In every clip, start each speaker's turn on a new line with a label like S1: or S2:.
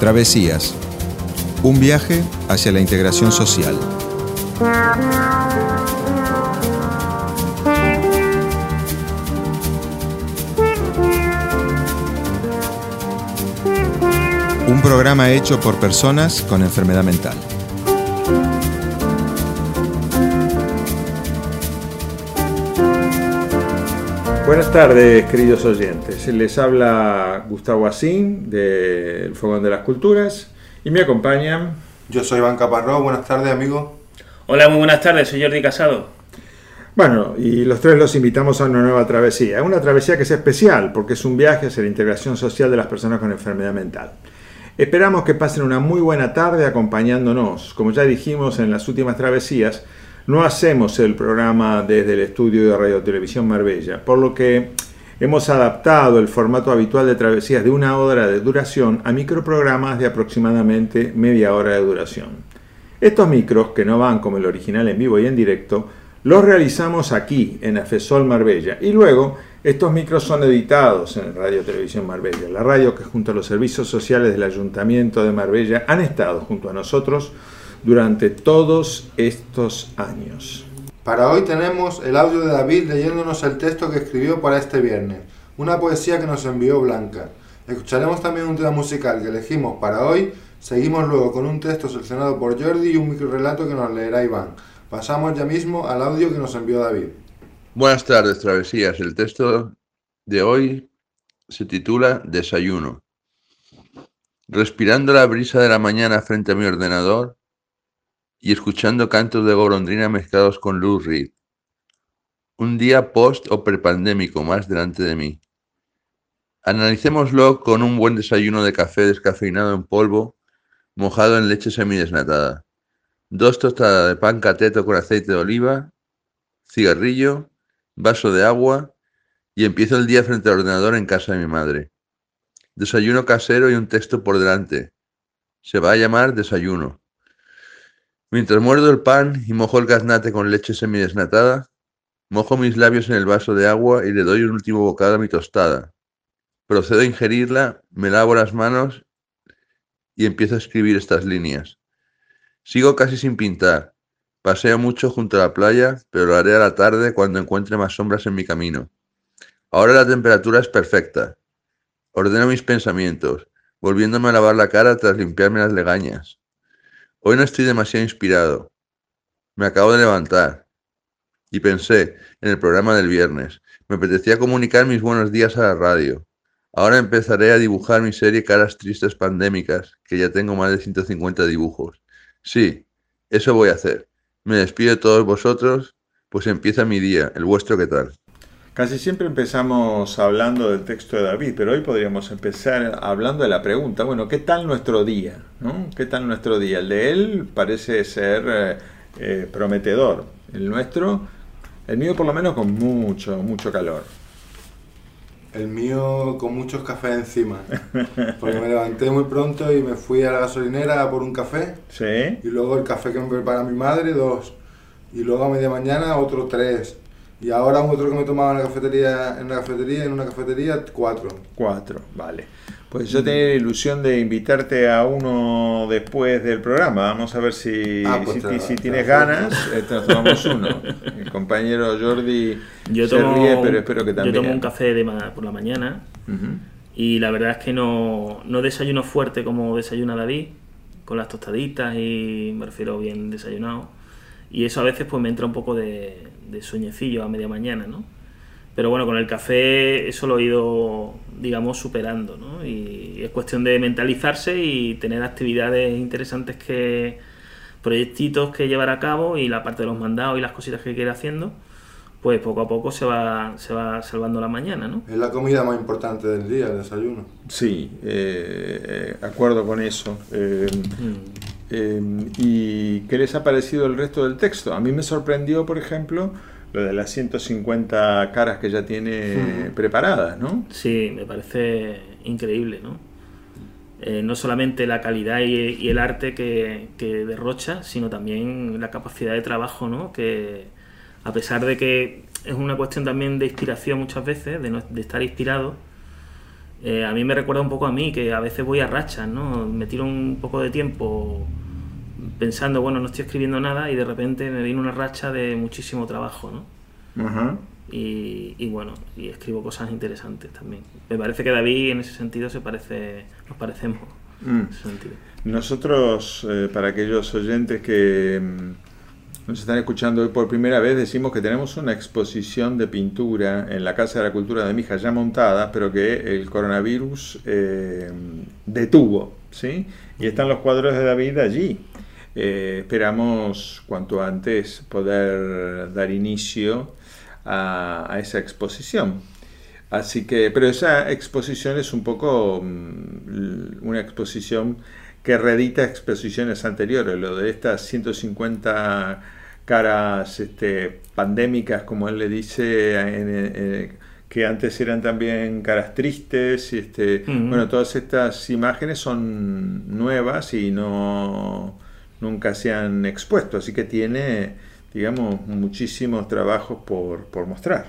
S1: Travesías. Un viaje hacia la integración social. Un programa hecho por personas con enfermedad mental. Buenas tardes, queridos oyentes. Les habla Gustavo Asín del Fogón de las Culturas y me acompañan.
S2: Yo soy Iván Caparrós. Buenas tardes, amigo.
S3: Hola, muy buenas tardes. Soy Jordi Casado.
S1: Bueno, y los tres los invitamos a una nueva travesía. Una travesía que es especial porque es un viaje hacia la integración social de las personas con enfermedad mental. Esperamos que pasen una muy buena tarde acompañándonos. Como ya dijimos en las últimas travesías, no hacemos el programa desde el estudio de Radio Televisión Marbella, por lo que hemos adaptado el formato habitual de travesías de 1 hora de duración a microprogramas de aproximadamente media hora de duración. Estos micros, que no van como el original en vivo y en directo, los realizamos aquí en AFESOL Marbella y luego estos micros son editados en Radio Televisión Marbella, la radio que junto a los servicios sociales del Ayuntamiento de Marbella han estado junto a nosotros durante todos estos años.
S2: Para hoy tenemos el audio de David leyéndonos el texto que escribió para este viernes, una poesía que nos envió Blanca. Escucharemos también un tema musical que elegimos para hoy, seguimos luego con un texto seleccionado por Jordi y un microrrelato que nos leerá Iván. Pasamos ya mismo al audio que nos envió David.
S4: Buenas tardes, travesías. El texto de hoy se titula Desayuno. Respirando la brisa de la mañana frente a mi ordenador y escuchando cantos de golondrina mezclados con Lou Reed. Un día post o prepandémico más delante de mí. Analicémoslo con un buen desayuno de café descafeinado en polvo, mojado en leche semidesnatada. 2 tostadas de pan cateto con aceite de oliva, cigarrillo, vaso de agua y empiezo el día frente al ordenador en casa de mi madre. Desayuno casero y un texto por delante. Se va a llamar Desayuno. Mientras muerdo el pan y mojo el gaznate con leche semidesnatada, mojo mis labios en el vaso de agua y le doy un último bocado a mi tostada. Procedo a ingerirla, me lavo las manos y empiezo a escribir estas líneas. Sigo casi sin pintar. Paseo mucho junto a la playa, pero lo haré a la tarde cuando encuentre más sombras en mi camino. Ahora la temperatura es perfecta. Ordeno mis pensamientos, volviéndome a lavar la cara tras limpiarme las legañas. Hoy no estoy demasiado inspirado. Me acabo de levantar. Y pensé en el programa del viernes. Me apetecía comunicar mis buenos días a la radio. Ahora empezaré a dibujar mi serie Caras Tristes Pandémicas, que ya tengo más de 150 dibujos. Sí, eso voy a hacer. Me despido de todos vosotros, pues empieza mi día. ¿El vuestro qué tal?
S1: Casi siempre empezamos hablando del texto de David, pero hoy podríamos empezar hablando de la pregunta, bueno, ¿qué tal nuestro día? ¿No? ¿Qué tal nuestro día? El de él parece ser prometedor. El nuestro, el mío por lo menos con mucho calor.
S2: El mío con muchos cafés encima, porque me levanté muy pronto y me fui a la gasolinera a por un café.
S1: Sí.
S2: Y luego el café que me prepara mi madre, 2. Y luego a media mañana otro 3. Y ahora otro que me tomaba en una cafetería, 4.
S1: 4, vale. Pues yo tenía la ilusión de invitarte a uno después del programa. Vamos a ver si tienes ganas, nos tomamos uno. El compañero Jordi se ríe, pero espero que también.
S3: Yo tomo un café por la mañana y la verdad es que no desayuno fuerte como desayuna David, con las tostaditas y me refiero bien desayunado. Y eso a veces pues me entra un poco de sueñecillo a media mañana, ¿no? Pero bueno, con el café eso lo he ido, digamos, superando, ¿no? Y es cuestión de mentalizarse y tener actividades interesantes, proyectitos que llevar a cabo y la parte de los mandados y las cositas que quiere haciendo, pues poco a poco se va salvando la mañana, ¿no?
S2: Es la comida más importante del día, el desayuno.
S1: Sí, acuerdo con eso. ¿Y qué les ha parecido el resto del texto? A mí me sorprendió, por ejemplo, lo de las 150 caras que ya tiene preparadas, ¿no?
S3: Sí, me parece increíble, ¿no? No solamente la calidad y el arte que derrocha, sino también la capacidad de trabajo, ¿no? Que a pesar de que es una cuestión también de inspiración muchas veces, de estar inspirado, A mí me recuerda un poco a mí, que a veces voy a rachas, ¿no? Me tiro un poco de tiempo pensando, bueno, no estoy escribiendo nada y de repente me viene una racha de muchísimo trabajo, ¿no?
S1: Ajá.
S3: Y bueno, y escribo cosas interesantes también. Me parece que David en ese sentido nos parecemos en ese sentido.
S1: Nosotros, para aquellos oyentes que nos están escuchando hoy por primera vez, decimos que tenemos una exposición de pintura en la Casa de la Cultura de Mijas ya montada, pero que el coronavirus detuvo, ¿sí? Y están los cuadros de David allí. Esperamos cuanto antes poder dar inicio a esa exposición. Así que, pero esa exposición es un poco una exposición que reedita exposiciones anteriores, lo de estas 150 caras pandémicas, como él le dice, que antes eran también caras tristes, bueno, todas estas imágenes son nuevas y nunca se han expuesto, así que tiene, digamos, muchísimos trabajos por mostrar.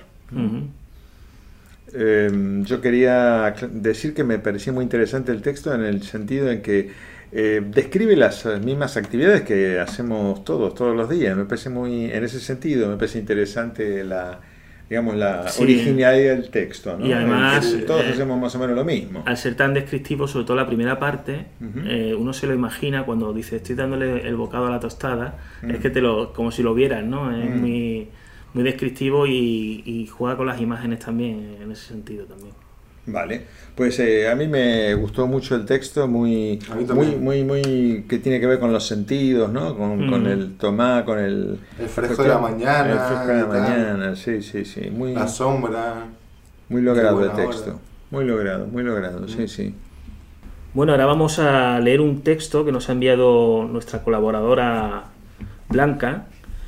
S1: Yo quería decir que me parecía muy interesante el texto en el sentido en que describe las mismas actividades que hacemos todos los días. Me parece en ese sentido, me parece interesante la originalidad del texto, ¿no?
S3: Y además
S1: todos hacemos más o menos lo mismo.
S3: Al ser tan descriptivo, sobre todo la primera parte, uno se lo imagina cuando dice estoy dándole el bocado a la tostada, es que como si lo vieras, ¿no? Es muy descriptivo y juega con las imágenes también en ese sentido también.
S1: Vale, pues a mí me gustó mucho el texto, muy que tiene que ver con los sentidos, ¿no? Con el tomar, con el
S2: fresco de la mañana,
S1: el fresco de la mañana, sí,
S2: la sombra,
S1: muy logrado el texto, muy logrado, sí.
S3: Bueno, ahora vamos a leer un texto que nos ha enviado nuestra colaboradora Blanca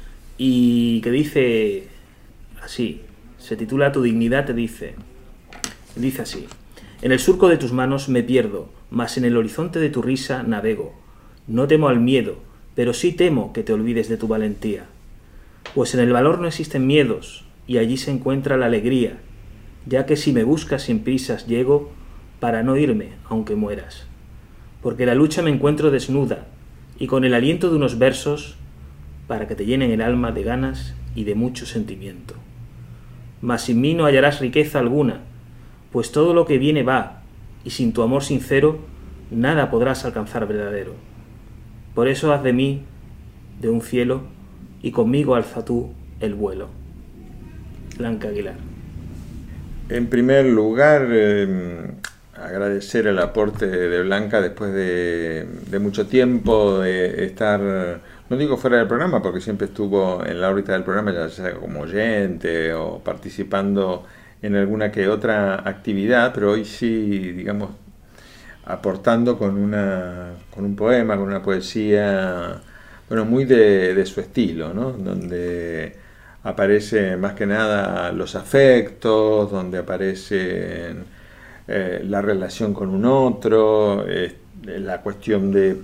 S3: y que dice así, se titula Tu dignidad te dice así: en el surco de tus manos me pierdo, mas en el horizonte de tu risa navego. No temo al miedo, pero sí temo que te olvides de tu valentía. Pues en el valor no existen miedos, y allí se encuentra la alegría, ya que si me buscas sin prisas llego para no irme aunque mueras. Porque la lucha me encuentro desnuda, y con el aliento de unos versos para que te llenen el alma de ganas y de mucho sentimiento. Mas sin mí no hallarás riqueza alguna, pues todo lo que viene va, y sin tu amor sincero, nada podrás alcanzar verdadero. Por eso haz de mí, de un cielo, y conmigo alza tú el vuelo. Blanca Aguilar.
S1: En primer lugar, agradecer el aporte de Blanca después de mucho tiempo de estar, no digo fuera del programa, porque siempre estuvo en la órbita del programa, ya sea como oyente o participando en alguna que otra actividad, pero hoy sí, digamos, aportando con un poema, con una poesía, bueno, muy de su estilo, ¿no? Donde aparece más que nada los afectos, donde aparece la relación con un otro, la cuestión de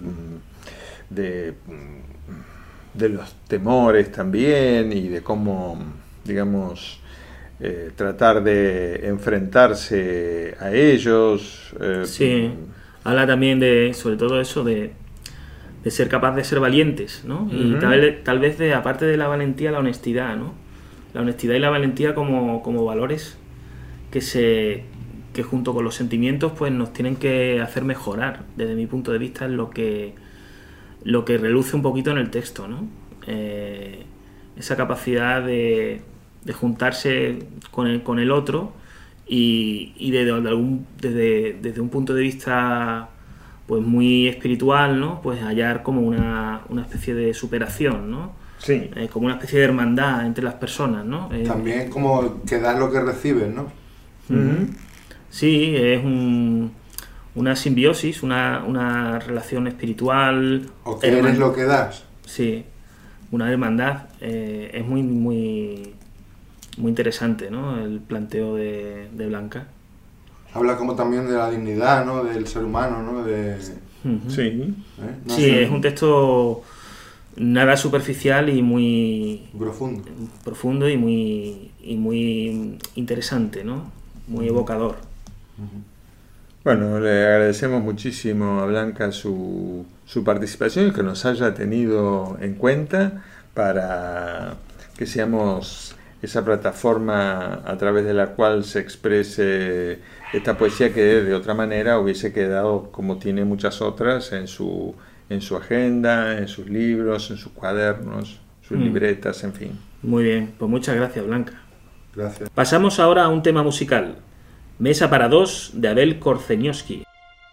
S1: los temores también y de cómo, digamos, tratar de enfrentarse a ellos.
S3: Sí, habla también de, sobre todo eso, de ser capaz de ser valientes, ¿no? Y tal vez aparte de la valentía, la honestidad, ¿no? La honestidad y la valentía como valores que junto con los sentimientos pues nos tienen que hacer mejorar, desde mi punto de vista, es lo que reluce un poquito en el texto, ¿no? Esa capacidad de juntarse con el otro y desde un punto de vista pues muy espiritual, ¿no? Pues hallar como una especie de superación, ¿no?
S1: Sí.
S3: Como una especie de hermandad entre las personas, ¿no?
S2: También como que das lo que recibes, ¿no?
S3: Sí, es una simbiosis, una relación espiritual.
S2: O que eres lo que das.
S3: Sí, una hermandad. Es muy, muy, muy interesante, ¿no? El planteo de Blanca.
S2: Habla como también de la dignidad, ¿no? Del ser humano, ¿no?
S1: Sí.
S2: No
S3: sí,
S2: sé.
S3: Es un texto nada superficial y muy profundo y muy interesante, ¿no? Muy evocador.
S1: Bueno, le agradecemos muchísimo a Blanca su participación y que nos haya tenido en cuenta para que seamos esa plataforma a través de la cual se exprese esta poesía que de otra manera hubiese quedado, como tiene muchas otras, en su agenda, en sus libros, en sus cuadernos, sus libretas, en fin.
S3: Muy bien, pues muchas gracias, Blanca.
S2: Gracias.
S3: Pasamos ahora a un tema musical. Mesa para dos, de Abel Korzenioski.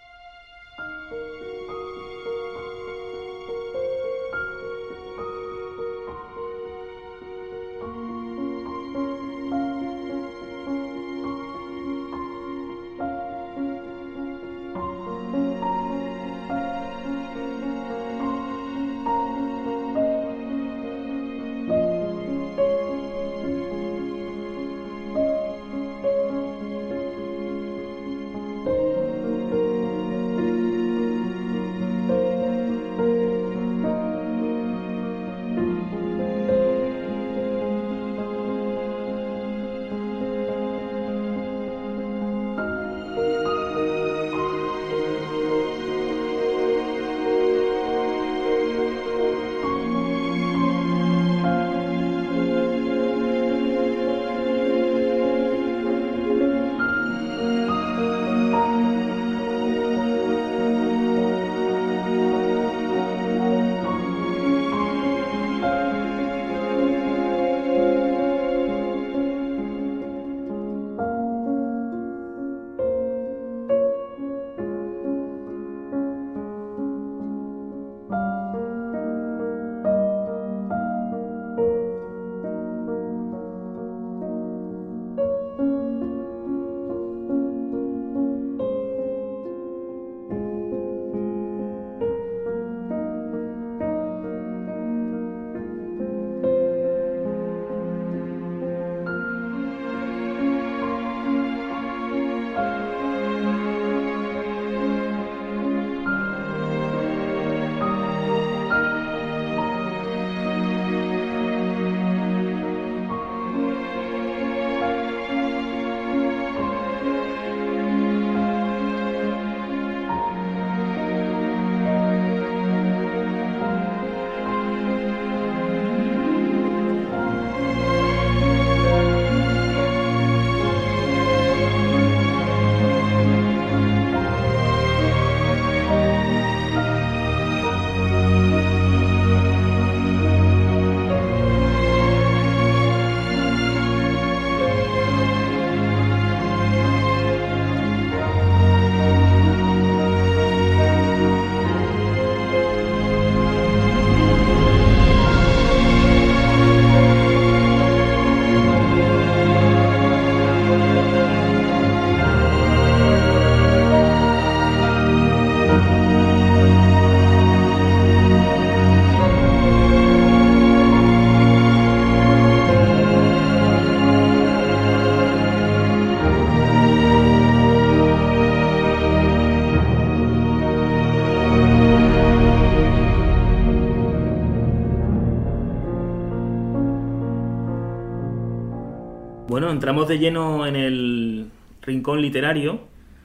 S3: Bueno, entramos de lleno en el rincón literario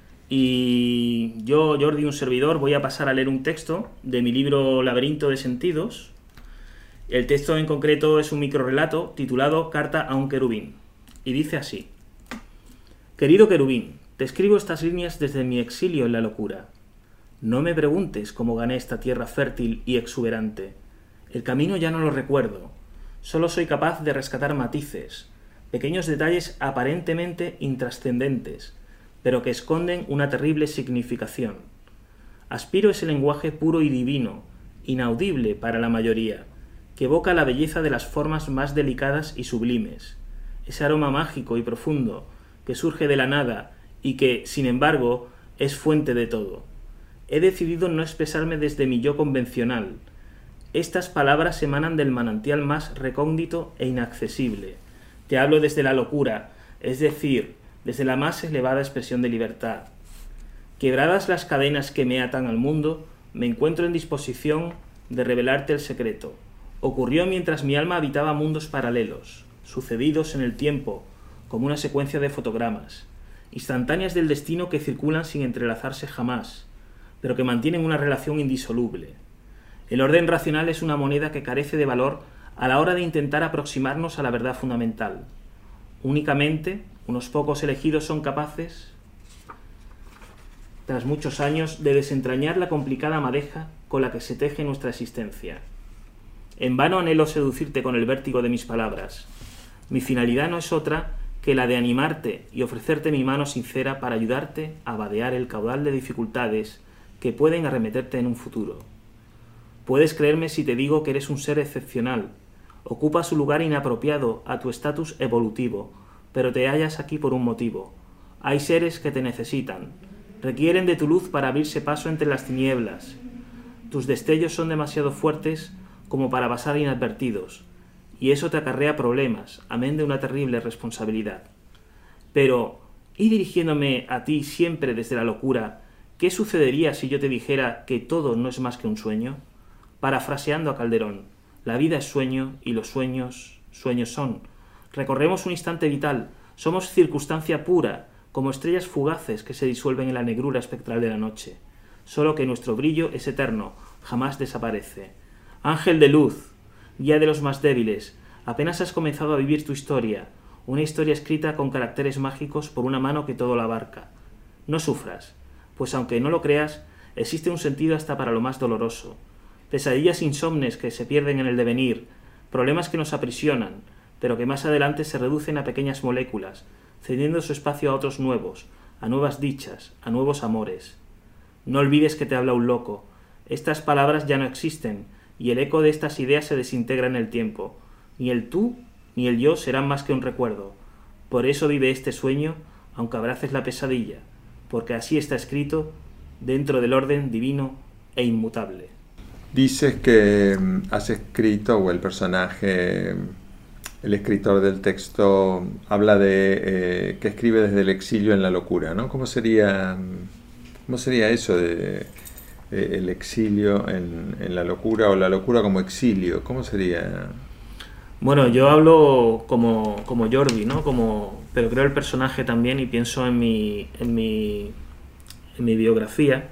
S3: y yo, Jordi, un servidor, voy a pasar a leer un texto de mi libro Laberinto de Sentidos. El texto en concreto es un microrrelato titulado Carta a un querubín y dice así: Querido querubín, te escribo estas líneas desde mi exilio en la locura. No me preguntes cómo gané esta tierra fértil y exuberante. El camino ya no lo recuerdo. Solo soy capaz de rescatar matices, pequeños detalles aparentemente intrascendentes, pero que esconden una terrible significación. Aspiro ese lenguaje puro y divino, inaudible para la mayoría, que evoca la belleza de las formas más delicadas y sublimes, ese aroma mágico y profundo que surge de la nada y que, sin embargo, es fuente de todo. He decidido no expresarme desde mi yo convencional. Estas palabras emanan del manantial más recóndito e inaccesible. Te hablo desde la locura, es decir, desde la más elevada expresión de libertad. Quebradas las cadenas que me atan al mundo, me encuentro en disposición de revelarte el secreto. Ocurrió mientras mi alma habitaba mundos paralelos, sucedidos en el tiempo, como una secuencia de fotogramas. instantáneas del destino que circulan sin entrelazarse jamás, pero que mantienen una relación indisoluble. El orden racional es una moneda que carece de valor a la hora de intentar aproximarnos a la verdad fundamental. Únicamente unos pocos elegidos son capaces, tras muchos años, de desentrañar la complicada madeja con la que se teje nuestra existencia. En vano anhelo seducirte con el vértigo de mis palabras. Mi finalidad no es otra que la de animarte y ofrecerte mi mano sincera para ayudarte a vadear el caudal de dificultades que pueden arremeterte en un futuro. Puedes creerme si te digo que eres un ser excepcional. Ocupas un lugar inapropiado a tu estatus evolutivo, pero te hallas aquí por un motivo. Hay seres que te necesitan. Requieren de tu luz para abrirse paso entre las tinieblas. Tus destellos son demasiado fuertes como para pasar inadvertidos, y eso te acarrea problemas, amén de una terrible responsabilidad. Pero, ¿y dirigiéndome a ti siempre desde la locura, qué sucedería si yo te dijera que todo no es más que un sueño? Parafraseando a Calderón, la vida es sueño y los sueños, sueños son. Recorremos un instante vital, somos circunstancia pura, como estrellas fugaces que se disuelven en la negrura espectral de la noche. Solo que nuestro brillo es eterno, jamás desaparece. Ángel de luz, guía de los más débiles, apenas has comenzado a vivir tu historia, una historia escrita con caracteres mágicos por una mano que todo la abarca. No sufras, pues aunque no lo creas, existe un sentido hasta para lo más doloroso. Pesadillas insomnes que se pierden en el devenir, problemas que nos aprisionan, pero que más adelante se reducen a pequeñas moléculas, cediendo su espacio a otros nuevos, a nuevas dichas, a nuevos amores. No olvides que te habla un loco. Estas palabras ya no existen, y el eco de estas ideas se desintegra en el tiempo. Ni el tú ni el yo serán más que un recuerdo. Por eso vive este sueño, aunque abraces la pesadilla, porque así está escrito dentro del orden divino e inmutable.
S1: Dices que has escrito, o el personaje, el escritor del texto, habla de que escribe desde el exilio en la locura, ¿no? ¿Cómo sería eso de el exilio en la locura, o la locura como exilio? ¿Cómo sería?
S3: Bueno, yo hablo como Jordi, ¿no? Pero creo el personaje también, y pienso en mi biografía.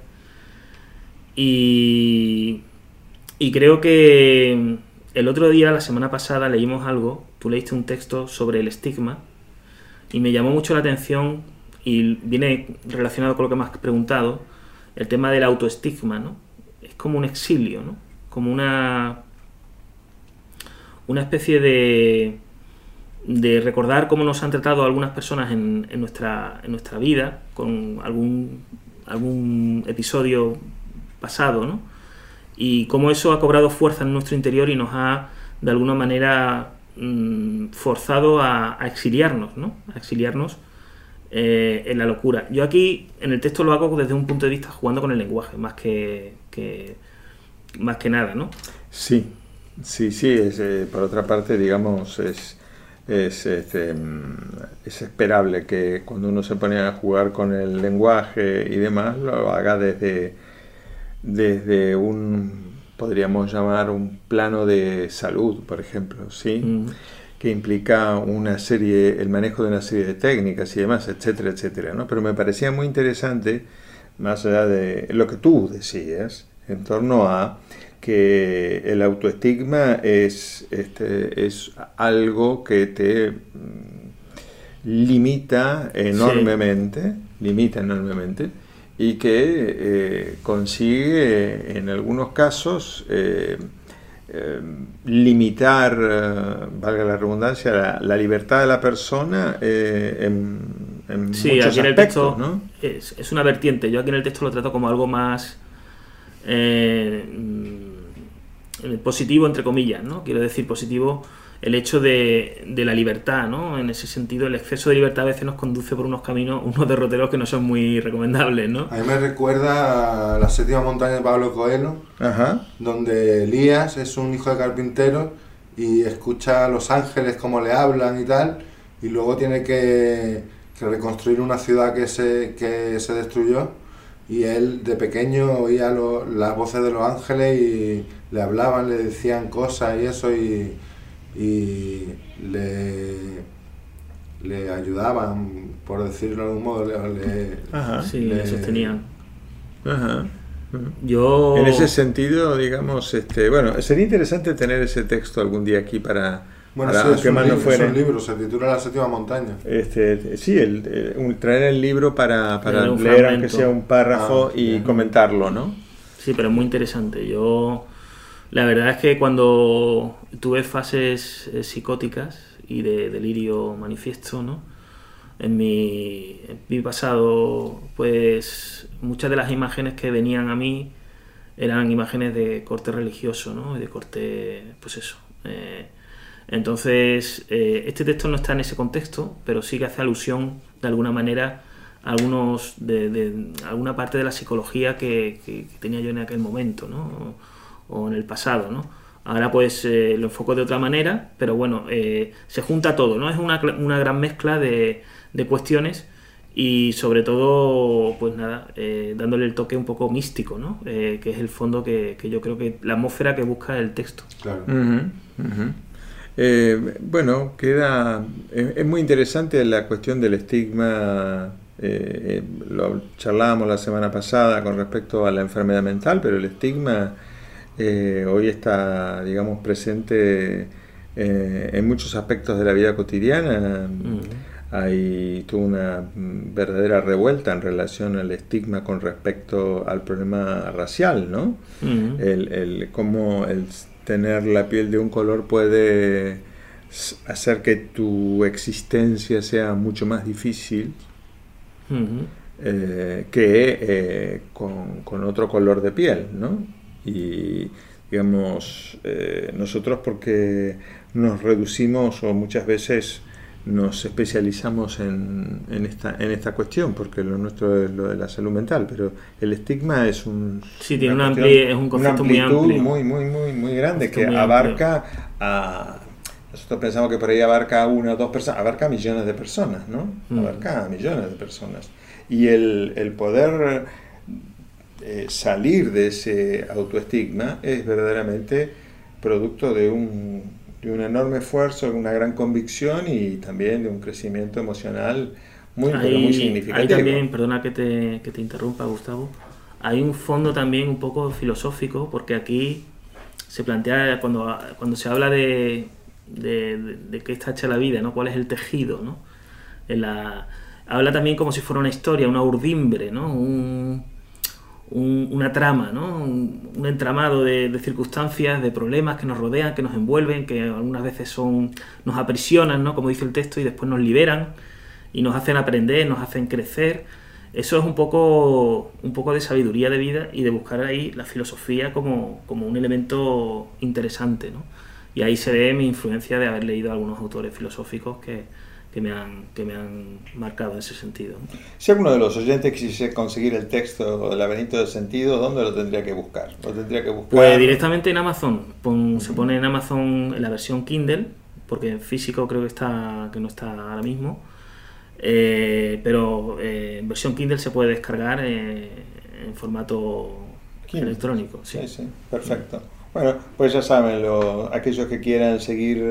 S3: Y creo que el otro día, la semana pasada, leímos algo, tú leíste un texto sobre el estigma, y me llamó mucho la atención, y viene relacionado con lo que me has preguntado, el tema del autoestigma, ¿no? Es como un exilio, ¿no? Como una especie de recordar cómo nos han tratado algunas personas en nuestra vida, con algún episodio pasado, ¿no? Y cómo eso ha cobrado fuerza en nuestro interior y nos ha, de alguna manera, forzado a exiliarnos, ¿no? A exiliarnos en la locura. Yo aquí, en el texto, lo hago desde un punto de vista jugando con el lenguaje, más que nada, ¿no?
S1: Sí, por otra parte, digamos, es esperable que cuando uno se pone a jugar con el lenguaje y demás, lo haga desde un, podríamos llamar, un plano de salud, por ejemplo, ¿sí? Que implica el manejo de una serie de técnicas y demás, etcétera, etcétera, ¿no? Pero me parecía muy interesante, más allá de lo que tú decías, en torno a que el autoestigma es algo que te limita enormemente, y que consigue en algunos casos limitar, valga la redundancia, la libertad de la persona en muchos
S3: aquí en el
S1: aspectos,
S3: texto,
S1: ¿no?
S3: Es una vertiente. Yo aquí en el texto lo trato como algo más positivo, entre comillas, ¿no? Quiero decir positivo el hecho de la libertad, ¿no? En ese sentido, el exceso de libertad a veces nos conduce por unos caminos, unos derroteros que no son muy recomendables, ¿no?
S2: A mí me recuerda a La séptima montaña de Pablo Coelho,
S1: Ajá.
S2: donde Elías es un hijo de carpintero y escucha a los ángeles cómo le hablan y tal, y luego tiene que reconstruir una ciudad que se destruyó, y él de pequeño oía las voces de los ángeles y le hablaban, le decían cosas y eso, y le ayudaban por decirlo de algún modo,
S3: le sostenían.
S1: Ajá.
S3: Yo...
S1: En ese sentido, digamos, bueno, sería interesante tener ese texto algún día aquí para
S2: sí,
S1: que más no fuera.
S2: Es un libro, se titula La Séptima Montaña.
S1: Sí, traer el libro para leer, aunque sea un párrafo y comentarlo, ¿no?
S3: Sí, pero es muy interesante. La verdad es que cuando tuve fases psicóticas y de delirio manifiesto, ¿no? En mi pasado, pues muchas de las imágenes que venían a mí eran imágenes de corte religioso, ¿no? De corte, pues eso. Entonces, este texto no está en ese contexto, pero sí que hace alusión de alguna manera a alguna parte de la psicología que tenía yo en aquel momento, ¿no? O en el pasado, ¿no? Ahora pues lo enfoco de otra manera, pero bueno, se junta todo, ¿no? Es una gran mezcla de cuestiones y sobre todo, pues nada, dándole el toque un poco místico, ¿no? Que es el fondo que yo creo que la atmósfera que busca el texto.
S2: Claro.
S1: Bueno, es muy interesante la cuestión del estigma. Lo charlábamos la semana pasada con respecto a la enfermedad mental, pero el estigma hoy está, digamos, presente en muchos aspectos de la vida cotidiana. Hay toda una verdadera revuelta en relación al estigma con respecto al problema racial, ¿no? Cómo el tener la piel de un color puede hacer que tu existencia sea mucho más difícil que con otro color de piel, ¿no? Y digamos, nosotros porque nos reducimos o muchas veces nos especializamos en esta cuestión, porque lo nuestro es lo de la salud mental, pero el estigma es un
S3: concepto muy amplio,
S1: muy grande, que abarca nosotros pensamos que por ahí abarca una o dos personas, abarca millones de personas, ¿no? Abarca millones de personas. Y el poder salir de ese autoestigma es verdaderamente producto de un enorme esfuerzo, de una gran convicción y también de un crecimiento emocional muy significativo.
S3: Hay también, perdona que te interrumpa, Gustavo, hay un fondo también un poco filosófico, porque aquí se plantea, cuando se habla de qué está hecha la vida, ¿no? ¿Cuál es el tejido, ¿no? Habla también como si fuera una historia, una urdimbre, ¿no? Una trama, ¿no? Un entramado de circunstancias, de problemas que nos rodean, que nos envuelven, que algunas veces nos aprisionan, ¿no? Como dice el texto, y después nos liberan y nos hacen aprender, nos hacen crecer. Eso es un poco de sabiduría de vida y de buscar ahí la filosofía como un elemento interesante, ¿no? Y ahí se ve mi influencia de haber leído a algunos autores filosóficos que me han marcado en ese sentido.
S1: Si alguno de los oyentes quisiese conseguir el texto del laberinto de sentido, ¿dónde lo tendría que buscar?
S3: Pues directamente en Amazon. Se pone en Amazon en la versión Kindle, porque en físico creo que no está ahora mismo. Pero en versión Kindle se puede descargar en formato electrónico. Sí,
S1: perfecto. Bueno, pues ya saben, aquellos que quieran seguir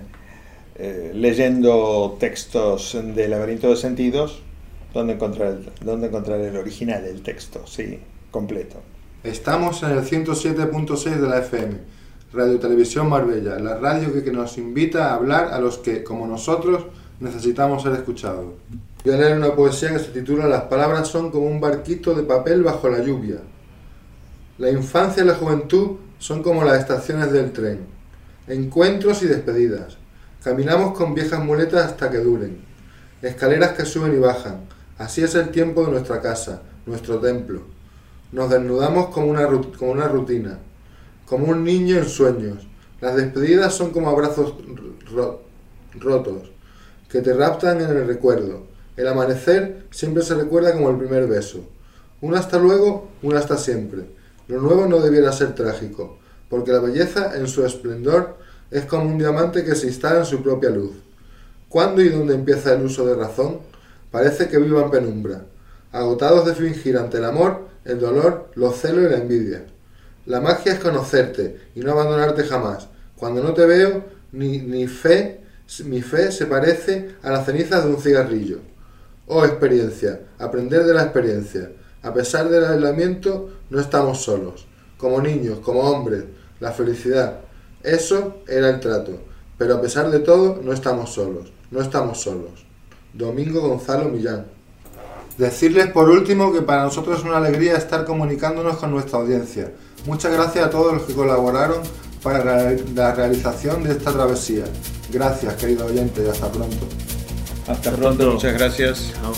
S1: leyendo textos de Laberinto de Sentidos, ¿dónde encontrar el original del texto? Sí, completo.
S2: Estamos en el 107.6 de la FM, Radio Televisión Marbella, la radio que nos invita a hablar a los que, como nosotros, necesitamos ser escuchados. Voy a leer una poesía que se titula Las palabras son como un barquito de papel bajo la lluvia. La infancia y la juventud son como las estaciones del tren, encuentros y despedidas. Caminamos con viejas muletas hasta que duren, escaleras que suben y bajan. Así es el tiempo de nuestra casa, nuestro templo. Nos desnudamos como una rutina, como un niño en sueños. Las despedidas son como abrazos rotos, que te raptan en el recuerdo. El amanecer siempre se recuerda como el primer beso. Un hasta luego, un hasta siempre. Lo nuevo no debiera ser trágico, porque la belleza en su esplendor es como un diamante que se instala en su propia luz. ¿Cuándo y dónde empieza el uso de razón? Parece que viva en penumbra, agotados de fingir ante el amor, el dolor, los celos y la envidia. La magia es conocerte y no abandonarte jamás. Cuando no te veo, mi fe se parece a las cenizas de un cigarrillo. Oh experiencia, aprender de la experiencia. A pesar del aislamiento, no estamos solos. Como niños, como hombres, la felicidad. Eso era el trato. Pero a pesar de todo, no estamos solos. No estamos solos. Domingo Gonzalo Millán. Decirles por último que para nosotros es una alegría estar comunicándonos con nuestra audiencia. Muchas gracias a todos los que colaboraron para la realización de esta travesía. Gracias, querido oyente, y hasta pronto.
S1: Hasta pronto, muchas gracias.
S3: Chao.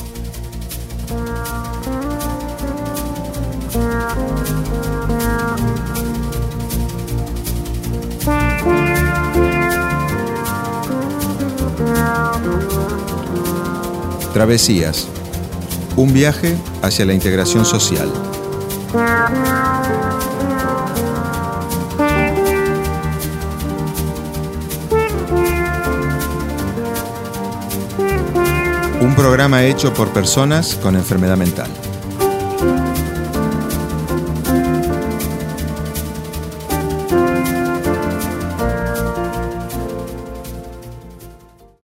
S1: Travesías. Un viaje hacia la integración social. Un programa hecho por personas con enfermedad mental.